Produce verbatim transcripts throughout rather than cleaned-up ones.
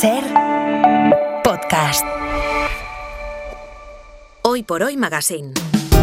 Ser Podcast. Hoy por Hoy Magazine.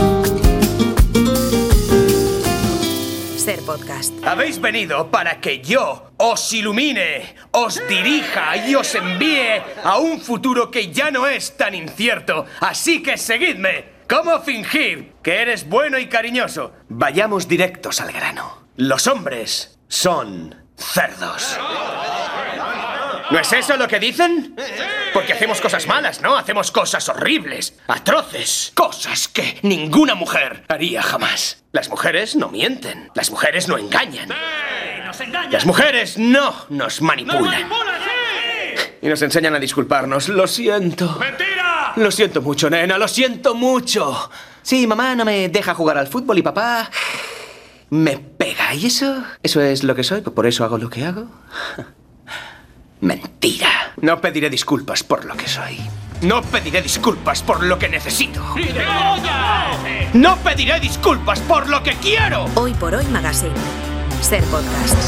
Ser Podcast. Habéis venido para que yo os ilumine, os dirija y os envíe a un futuro que ya no es tan incierto. Así que seguidme. ¿Cómo fingir que eres bueno y cariñoso? Vayamos directos al grano. Los hombres son cerdos. ¿No es eso lo que dicen? Porque hacemos cosas malas, ¿no? Hacemos cosas horribles, atroces, cosas que ninguna mujer haría jamás. Las mujeres no mienten, las mujeres no engañan. ¡Sí! ¡Nos engañan! Las mujeres no nos manipulan. ¡Nos manipulan, sí! Y nos enseñan a disculparnos. Lo siento. ¡Mentira! Lo siento mucho, nena, lo siento mucho. Sí, mamá no me deja jugar al fútbol y papá me pega. ¿Y eso? ¿Eso es lo que soy? ¿Por eso hago lo que hago? Mentira. No pediré disculpas por lo que soy. No pediré disculpas por lo que necesito. No pediré disculpas por lo que quiero. Hoy por Hoy Magazine. Ser Podcast.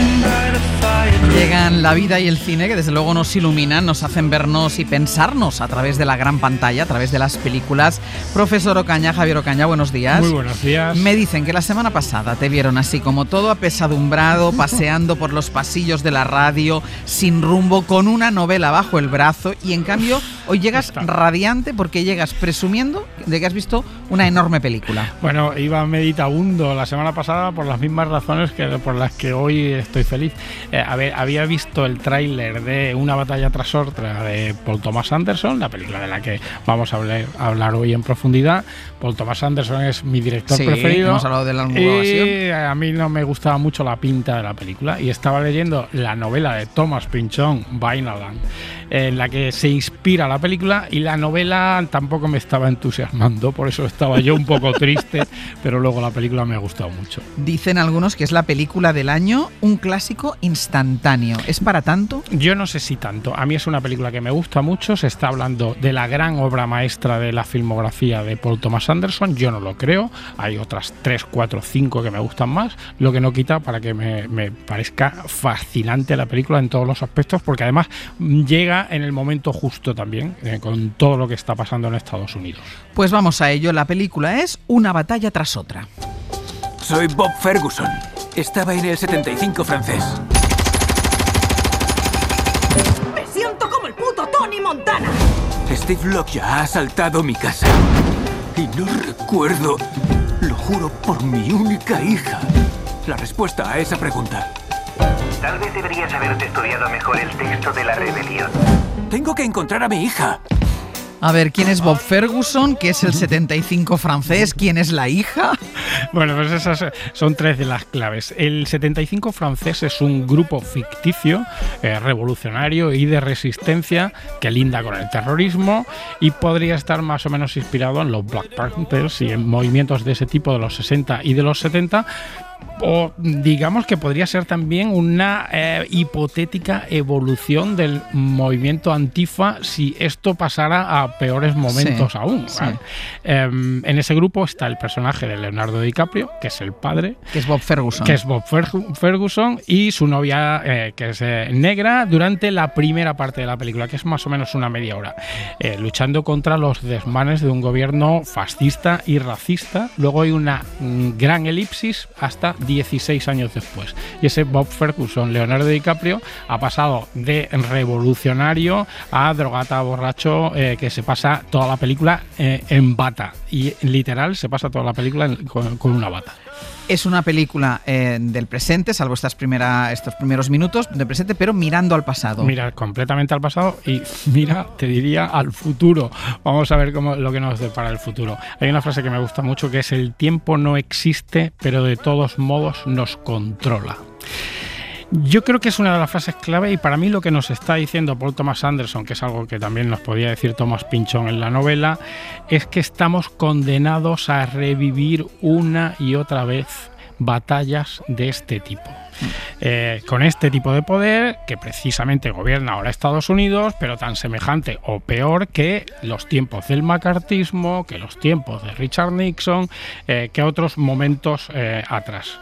Llegan la vida y el cine, que desde luego nos iluminan, nos hacen vernos y pensarnos a través de la gran pantalla, a través de las películas. Profesor Ocaña, Javier Ocaña, buenos días. Muy buenos días. Me dicen que la semana pasada te vieron así como todo apesadumbrado, paseando por los pasillos de la radio, sin rumbo, con una novela bajo el brazo, y en cambio hoy llegas radiante porque llegas presumiendo de que has visto una enorme película. Bueno, iba meditabundo la semana pasada por las mismas razones que por las que hoy estoy feliz. Eh, a ver, había visto el tráiler de Una batalla tras otra de Paul Thomas Anderson, la película de la que vamos a hablar, a hablar hoy en profundidad. Paul Thomas Anderson es mi director sí, preferido. Hemos hablado de la Almodóvar. Y a mí no me gustaba mucho la pinta de la película, y estaba leyendo la novela de Thomas Pynchon, Vineland, en la que se inspira la película, y la novela tampoco me estaba entusiasmando, por eso estaba yo un poco triste, pero luego la película me ha gustado mucho. Dicen algunos que es la película del año, un clásico instantáneo. ¿Es para tanto? Yo no sé si tanto. A mí es una película que me gusta mucho. Se está hablando de la gran obra maestra de la filmografía de Paul Thomas Anderson. Yo no lo creo. Hay otras tres, cuatro, cinco que me gustan más, lo que no quita para que me, me parezca fascinante la película en todos los aspectos, porque además llega en el momento justo también, eh, con todo lo que está pasando en Estados Unidos. Pues vamos a ello. La película es Una batalla tras otra. Soy Bob Ferguson. Estaba en el setenta y cinco francés. ¡Me siento como el puto Tony Montana! Steve Lockyer ha asaltado mi casa. Y no recuerdo, lo juro por mi única hija, la respuesta a esa pregunta. Tal vez deberías haberte estudiado mejor el texto de la rebelión. Tengo que encontrar a mi hija. A ver, ¿quién es Bob Ferguson? ¿Qué es el setenta y cinco francés? ¿Quién es la hija? Bueno, pues esas son tres de las claves. El setenta y cinco francés es un grupo ficticio, eh, revolucionario y de resistencia que linda con el terrorismo, y podría estar más o menos inspirado en los Black Panthers y en movimientos de ese tipo de los sesenta y de los setenta. O digamos que podría ser también una eh, hipotética evolución del movimiento Antifa si esto pasara a peores momentos sí, aún. sí. Eh, en ese grupo está el personaje de Leonardo DiCaprio, que es el padre. Que es Bob Ferguson. Que es Bob Ferg- Ferguson y su novia, eh, que es eh, negra, durante la primera parte de la película, que es más o menos una media hora, eh, luchando contra los desmanes de un gobierno fascista y racista. Luego hay una mm, gran elipsis hasta dieciséis años después. Y ese Bob Ferguson, Leonardo DiCaprio, ha pasado de revolucionario a drogata borracho, eh, que se pasa toda la película eh, en bata. Y literal se pasa toda la película en, con, con una bata. Es una película eh, del presente, salvo estas primera, estos primeros minutos del presente, pero mirando al pasado. Mira completamente al pasado y mira, te diría, al futuro. Vamos a ver cómo, lo que nos depara el futuro. Hay una frase que me gusta mucho, que es: el tiempo no existe, pero de todos modos nos controla. Yo creo que es una de las frases clave, y para mí lo que nos está diciendo Paul Thomas Anderson, que es algo que también nos podía decir Thomas Pynchon en la novela, es que estamos condenados a revivir una y otra vez batallas de este tipo. Eh, con este tipo de poder que precisamente gobierna ahora Estados Unidos, pero tan semejante o peor que los tiempos del macartismo, que los tiempos de Richard Nixon, eh, que otros momentos eh, atrás.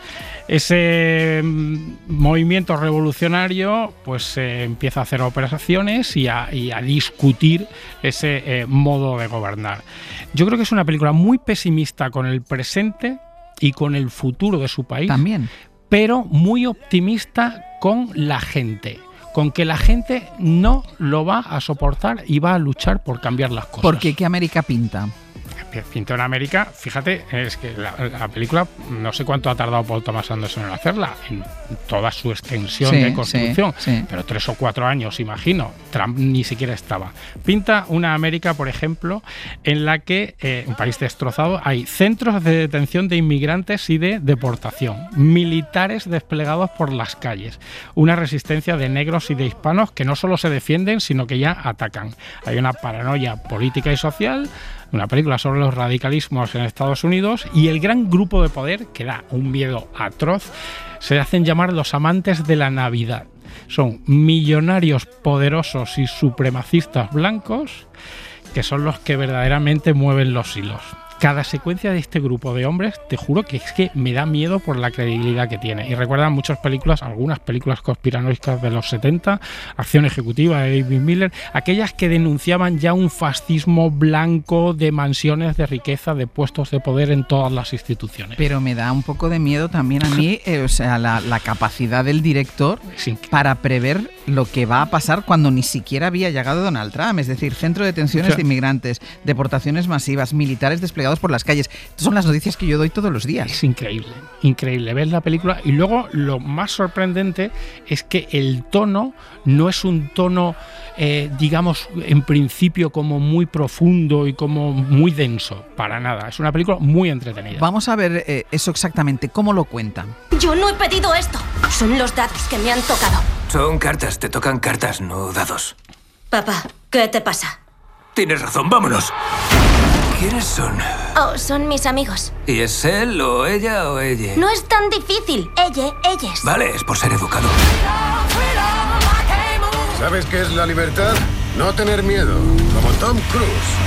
Ese mm, movimiento revolucionario pues eh, empieza a hacer operaciones y a, y a discutir ese eh, modo de gobernar. Yo creo que es una película muy pesimista con el presente y con el futuro de su país. También. Pero muy optimista con la gente, con que la gente no lo va a soportar y va a luchar por cambiar las cosas. ¿Por qué? ¿Qué América pinta? Pinta en América, fíjate, es que la, la película no sé cuánto ha tardado Paul Thomas Anderson en hacerla, en toda su extensión sí, de construcción, sí, sí. pero tres o cuatro años, imagino. Trump ni siquiera estaba. Pinta una América, por ejemplo, en la que, eh, un país destrozado, hay centros de detención de inmigrantes y de deportación, militares desplegados por las calles, una resistencia de negros y de hispanos que no solo se defienden, sino que ya atacan. Hay una paranoia política y social, una película sobre los radicalismos en Estados Unidos, y el gran grupo de poder, que da un miedo atroz, se hacen llamar los amantes de la Navidad. Son millonarios poderosos y supremacistas blancos que son los que verdaderamente mueven los hilos. Cada secuencia de este grupo de hombres, te juro que es que me da miedo por la credibilidad que tiene. Y recuerdan muchas películas, algunas películas conspiranoicas de los setenta, Acción Ejecutiva de David Miller, aquellas que denunciaban ya un fascismo blanco de mansiones de riqueza, de puestos de poder en todas las instituciones. Pero me da un poco de miedo también a mí, eh, o sea, la, la capacidad del director sí. para prever lo que va a pasar cuando ni siquiera había llegado Donald Trump. Es decir, centro de detenciones sí. de inmigrantes, deportaciones masivas, militares desplegados por las calles. Estas son las noticias que yo doy todos los días. Es increíble, increíble. Ves la película y luego lo más sorprendente es que el tono no es un tono, eh, digamos, en principio como muy profundo y como muy denso, para nada. Es una película muy entretenida. Vamos a ver eh, eso exactamente, cómo lo cuentan. Yo no he pedido esto. Son los dados que me han tocado. Son cartas, te tocan cartas, no dados. Papá, ¿qué te pasa? Tienes razón, vámonos. ¿Quiénes son? Oh, son mis amigos. ¿Y es él o ella o ella? No es tan difícil. Ella, ellas. Vale, es por ser educado. ¿Sabes qué es la libertad? No tener miedo, como Tom Cruise.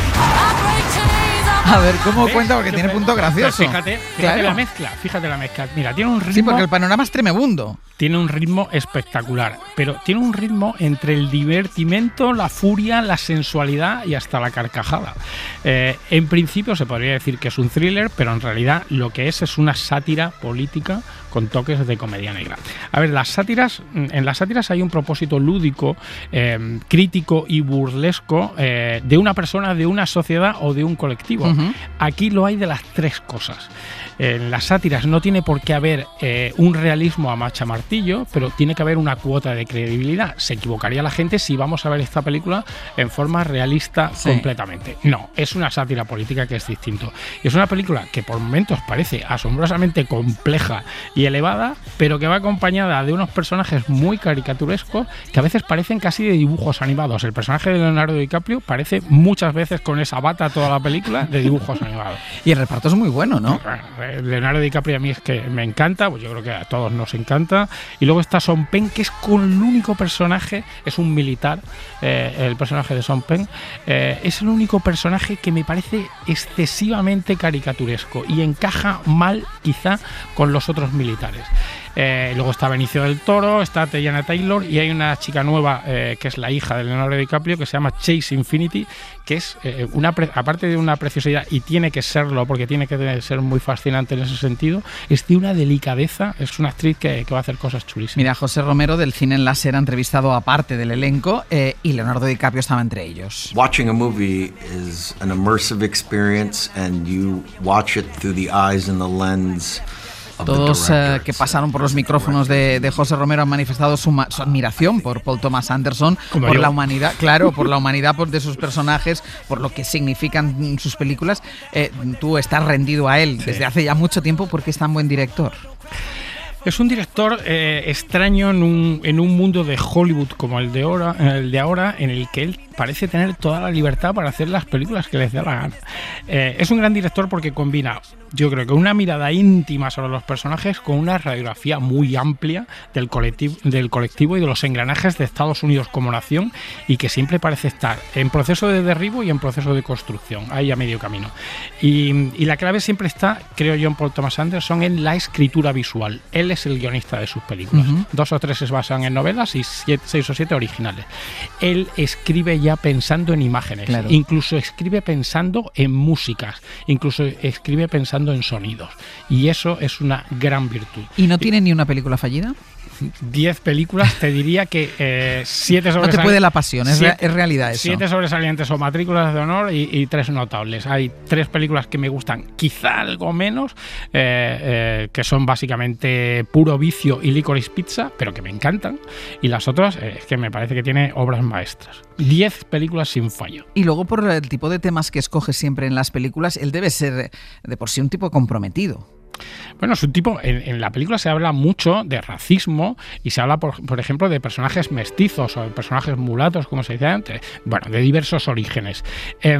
A ver, ¿cómo cuenta? Porque tiene punto gracioso. Fíjate, fíjate claro. la mezcla, fíjate la mezcla. Mira, tiene un ritmo... Sí, porque el panorama es tremebundo. Tiene un ritmo espectacular, pero tiene un ritmo entre el divertimento, la furia, la sensualidad y hasta la carcajada. Eh, en principio se podría decir que es un thriller, pero en realidad lo que es es una sátira política con toques de comedia negra. A ver, las sátiras, en las sátiras hay un propósito lúdico, eh, crítico y burlesco eh, de una persona, de una sociedad o de un colectivo. Uh-huh. Aquí lo hay de las tres cosas. En las sátiras no tiene por qué haber eh, un realismo a machamartillo, pero tiene que haber una cuota de credibilidad. Se equivocaría la gente si vamos a ver esta película en forma realista sí. completamente. No, es una sátira política que es distinto. Y es una película que por momentos parece asombrosamente compleja y elevada, pero que va acompañada de unos personajes muy caricaturescos que a veces parecen casi de dibujos animados. El personaje de Leonardo DiCaprio parece muchas veces con esa bata toda la película de dibujos animados. Y el reparto es muy bueno, ¿no? Leonardo DiCaprio a mí es que me encanta, pues yo creo que a todos nos encanta. Y luego está Sean Penn, que es con el único personaje, es un militar, eh, el personaje de Sean Penn, eh, es el único personaje que me parece excesivamente caricaturesco y encaja mal quizá con los otros militares. Eh, luego está Benicio del Toro, está Teyana Taylor y hay una chica nueva eh, que es la hija de Leonardo DiCaprio que se llama Chase Infinity, que es eh, una pre- aparte de una preciosidad, y tiene que serlo porque tiene que ser muy fascinante en ese sentido, es de una delicadeza, es una actriz que, que va a hacer cosas chulísimas. Mira, José Romero del Cine en Láser ha entrevistado a parte del elenco eh, y Leonardo DiCaprio estaba entre ellos. Watching a movie is an immersive experience and you watch it through the eyes and the lens. Todos eh, que pasaron por los micrófonos de, de José Romero han manifestado su, ma- su admiración por Paul Thomas Anderson, Como por yo. la humanidad, claro, por la humanidad por de sus personajes, por lo que significan sus películas. Eh, tú estás rendido a él sí. desde hace ya mucho tiempo porque es tan buen director. Es un director eh, extraño en un, en un mundo de Hollywood como el de ahora, el de ahora, en el que él parece tener toda la libertad para hacer las películas que les dé la gana. Eh, es un gran director porque combina, yo creo que una mirada íntima sobre los personajes con una radiografía muy amplia del colectivo, del colectivo y de los engranajes de Estados Unidos como nación, y que siempre parece estar en proceso de derribo y en proceso de construcción, ahí a medio camino. Y, y la clave siempre está, creo yo, en Paul Thomas Anderson, en la escritura visual. Él es el guionista de sus películas. Uh-huh. Dos o tres se basan en novelas y siete, seis o siete originales. Él escribe ya pensando en imágenes, claro. Incluso escribe pensando en músicas, incluso escribe pensando en sonidos. Y eso es una gran virtud. ¿Y no tiene ni una película fallida? Diez películas, te diría que eh, siete sobresalientes. No te puede la pasión, es, siete, es realidad eso. Siete sobresalientes o matrículas de honor y, y tres notables. Hay tres películas que me gustan quizá algo menos, eh, eh, que son básicamente Puro Vicio y Licorice Pizza, pero que me encantan. Y las otras eh, es que me parece que tiene obras maestras. Diez películas sin fallo. Y luego, por el tipo de temas que escoge siempre en las películas, él debe ser de por sí un tipo comprometido. Bueno, es un tipo, en, en la película se habla mucho de racismo y se habla, por, por ejemplo, de personajes mestizos o de personajes mulatos, como se decía antes, bueno, de diversos orígenes. Eh,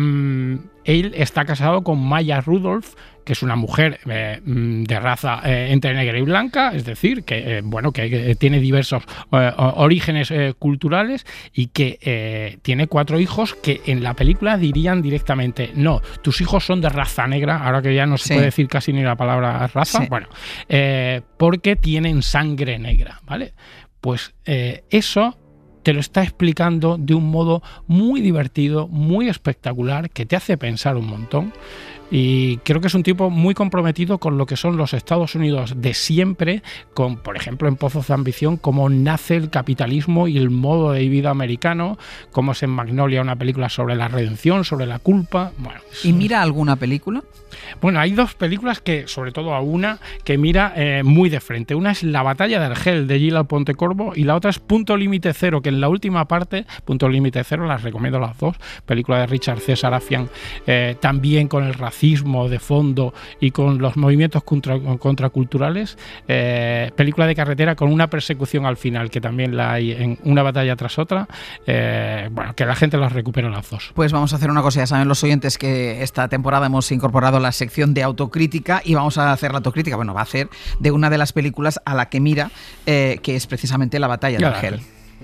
él está casado con Maya Rudolph, que es una mujer eh, de raza eh, entre negra y blanca, es decir, que eh, bueno que, que tiene diversos eh, orígenes eh, culturales y que eh, tiene cuatro hijos que en la película dirían directamente, no, tus hijos son de raza negra, ahora que ya no se sí. puede decir casi ni la palabra raza, sí. bueno, eh, porque tienen sangre negra, ¿vale? Pues eh, eso te lo está explicando de un modo muy divertido, muy espectacular, que te hace pensar un montón. Y creo que es un tipo muy comprometido con lo que son los Estados Unidos de siempre, con, por ejemplo, en Pozos de Ambición, cómo nace el capitalismo y el modo de vida americano, cómo es en Magnolia una película sobre la redención, sobre la culpa. Bueno, ¿y mira alguna película? Bueno, hay dos películas que, sobre todo a una, que mira eh, muy de frente. Una es La batalla de Argel, de Gilles Pontecorvo, y la otra es Punto Límite Cero, que en la última parte, Punto Límite Cero, las recomiendo las dos, película de Richard C. Sarafian, eh, también con el racismo de fondo y con los movimientos contra, contraculturales, eh, película de carretera con una persecución al final, que también la hay en Una batalla tras otra, eh, bueno, que la gente las recupera las dos. Pues vamos a hacer una cosa, ya saben los oyentes que esta temporada hemos incorporado la sección de autocrítica y vamos a hacer la autocrítica, bueno, va a hacer de una de las películas a la que mira, eh, que es precisamente La batalla de Argel.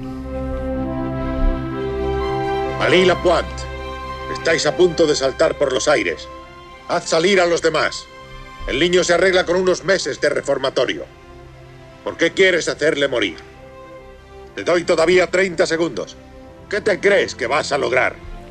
Malí Lapointe, estáis a punto de saltar por los aires. Haz salir a los demás. El niño se arregla con unos meses de reformatorio. ¿Por qué quieres hacerle morir? Te doy todavía treinta segundos. ¿Qué te crees que vas a lograr?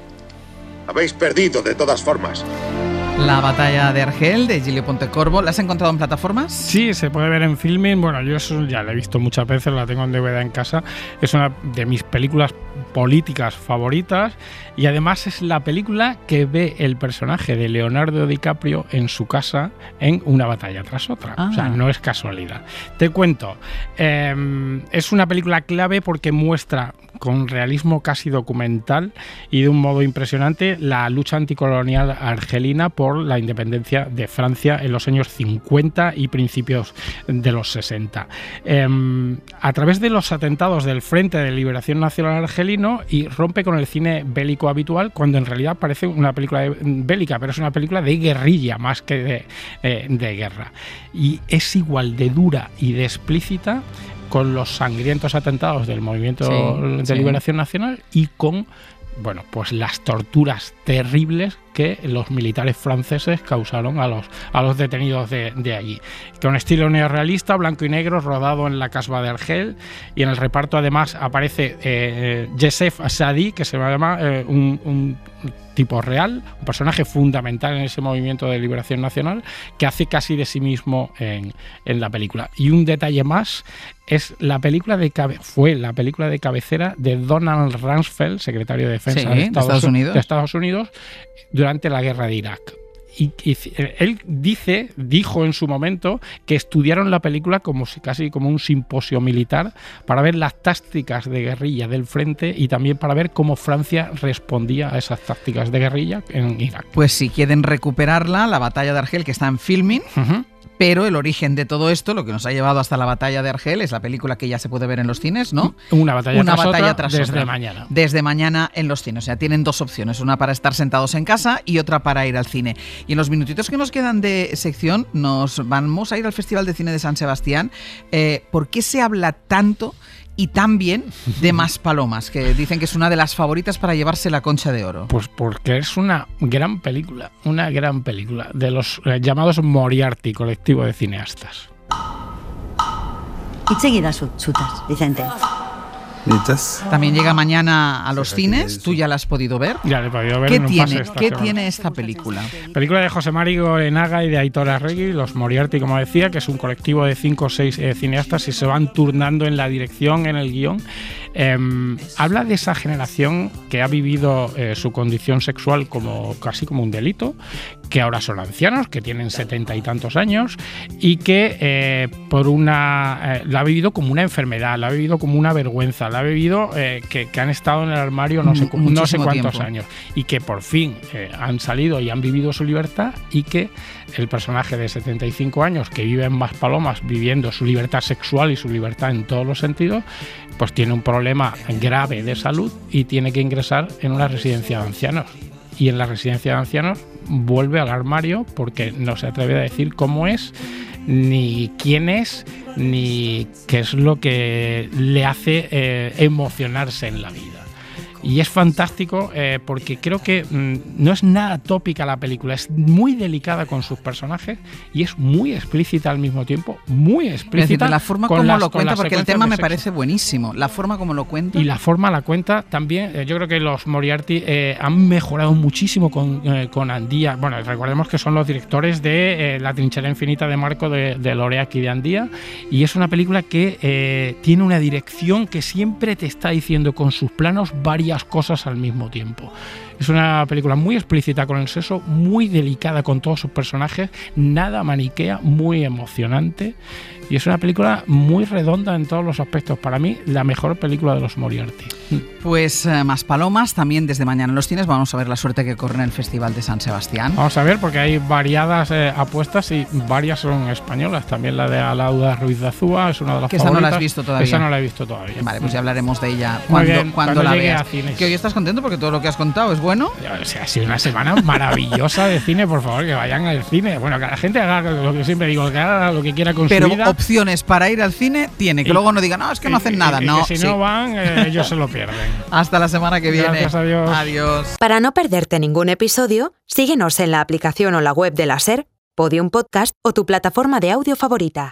Habéis perdido de todas formas. La batalla de Argel, de Gilles Pontecorvo. ¿La has encontrado en plataformas? Sí, se puede ver en Filmin. Bueno, yo eso ya la he visto muchas veces, la tengo en D V D en casa. Es una de mis películas políticas favoritas y además es la película que ve el personaje de Leonardo DiCaprio en su casa en Una batalla tras otra. Ah. O sea, no es casualidad. Te cuento, eh, es una película clave porque muestra con realismo casi documental y de un modo impresionante la lucha anticolonial argelina por la independencia de Francia en los años cincuenta y principios de los sesenta. Eh, a través de los atentados del Frente de Liberación Nacional Argelino, y rompe con el cine bélico habitual cuando en realidad parece una película de, bélica, pero es una película de guerrilla más que de, eh, de guerra. Y es igual de dura y de explícita con los sangrientos atentados del Movimiento sí, de sí. Liberación Nacional y con, bueno, pues las torturas terribles que los militares franceses causaron a los, a los detenidos de, de allí. Con estilo neorrealista, blanco y negro, rodado en la Casbah de Argel, y en el reparto además aparece eh, Youssef Saadi, que se llama eh, un, un tipo real, un personaje fundamental en ese movimiento de liberación nacional, que hace casi de sí mismo en, en la película. Y un detalle más, es la película de cabe- fue la película de cabecera de Donald Rumsfeld, secretario de Defensa sí, de, Estados, de, Estados Unidos. de Estados Unidos, durante la guerra de Irak. Y, y él dice, dijo en su momento que estudiaron la película como si, casi como un simposio militar para ver las tácticas de guerrilla del frente y también para ver cómo Francia respondía a esas tácticas de guerrilla en Irak. Pues si quieren recuperarla, La batalla de Argel, que está en Filmin, uh-huh. Pero el origen de todo esto, lo que nos ha llevado hasta la batalla de Argel, es la película que ya se puede ver en los cines, ¿no? Una batalla, una tras, batalla otra, tras desde otra. mañana. Desde mañana en los cines. O sea, tienen dos opciones, una para estar sentados en casa y otra para ir al cine. Y en los minutitos que nos quedan de sección, nos vamos a ir al Festival de Cine de San Sebastián. Eh, ¿Por qué se habla tanto y tan bien de Maspalomas, que dicen que es una de las favoritas para llevarse la Concha de Oro? Pues porque es una gran película, una gran película de los eh, llamados Moriarty, colectivo de cineastas. Itxegida zutas, Vicente. También llega mañana a los cines. ¿Tú ya la has podido ver? Ya la he podido ver. ¿Qué en un tiene, pase esta ¿qué semana. tiene esta película? Película de José Mari Goenaga y de Aitor Arregui, los Moriarty, como decía, que es un colectivo de cinco o seis eh, cineastas y se van turnando en la dirección, en el guión. Eh, habla de esa generación que ha vivido eh, su condición sexual como casi como un delito, que ahora son ancianos, que tienen setenta y tantos años y que eh, por una eh, la ha vivido como una enfermedad, la ha vivido como una vergüenza, la ha vivido eh, que, que han estado en el armario no sé, Muchísimo no sé cuántos tiempo. años y que por fin eh, han salido y han vivido su libertad y que el personaje de setenta y cinco años que vive en Maspalomas viviendo su libertad sexual y su libertad en todos los sentidos, pues tiene un problema grave de salud y tiene que ingresar en una residencia de ancianos. Y en la residencia de ancianos vuelve al armario porque no se atreve a decir cómo es, ni quién es, ni qué es lo que le hace eh, emocionarse en la vida. Y es fantástico eh, porque creo que mmm, no es nada tópica la película, es muy delicada con sus personajes y es muy explícita al mismo tiempo, muy explícita. Decir, la forma con como las, lo cuenta, porque el tema de me sexo. parece buenísimo. La forma como lo cuenta. Y la forma la cuenta también. Eh, yo creo que los Moriarty eh, han mejorado muchísimo con, eh, con Andía. Bueno, recordemos que son los directores de eh, La trinchera infinita de Marco de, de Loreac y de Andía. Y es una película que eh, tiene una dirección que siempre te está diciendo con sus planos varias cosas al mismo tiempo. Es una película muy explícita con el sexo, muy delicada con todos sus personajes, nada maniquea, muy emocionante. Y es una película muy redonda en todos los aspectos. Para mí, la mejor película de los Moriarty. Pues eh, Maspalomas, también desde mañana en los cines. Vamos a ver la suerte que corre en el Festival de San Sebastián. Vamos a ver, porque hay variadas eh, apuestas y varias son españolas. También la de Alauda Ruiz de Azúa es una de las Que esa favoritas. no la has visto todavía. Esa no la he visto todavía. Vale, pues ya hablaremos de ella Muy cuando, bien, cuando, cuando la llegue veas. a cines. Que hoy estás contento porque todo lo que has contado es bueno. O sea, ha sido una semana maravillosa de cine, por favor, que vayan al cine. Bueno, que la gente haga lo que siempre digo, que haga lo que quiera con Pero su vida. opciones para ir al cine tiene, que Y- luego no digan, no, es que no hacen Y- nada. y- y No, que si sí. no van, eh, ellos se lo pierden. Hasta la semana que viene. Gracias, adiós. Adiós. Para no perderte ningún episodio, síguenos en la aplicación o la web de la SER, Podium Podcast o tu plataforma de audio favorita.